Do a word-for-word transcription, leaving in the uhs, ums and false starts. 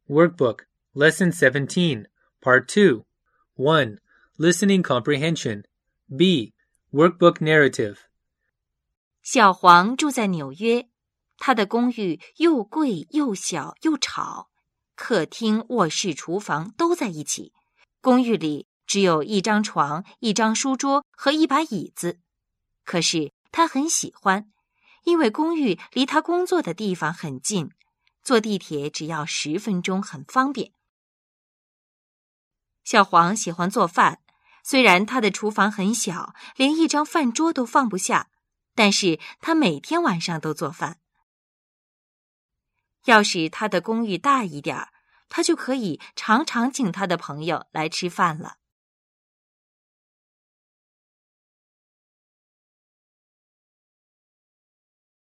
Workbook, Lesson seventeen, Part two. one. Listening Comprehension. B. Workbook Narrative. 小黄住在纽约，他的公寓又贵又小又吵，客厅、卧室、厨房都在一起。公寓里只有一张床、一张书桌和一把椅子。可是他很喜欢，因为公寓离他工作的地方很近，坐地铁只要十分钟，很方便。小黄喜欢做饭，虽然他的厨房很小，连一张饭桌都放不下，但是他每天晚上都做饭。要是他的公寓大一点，他就可以常常请他的朋友来吃饭了。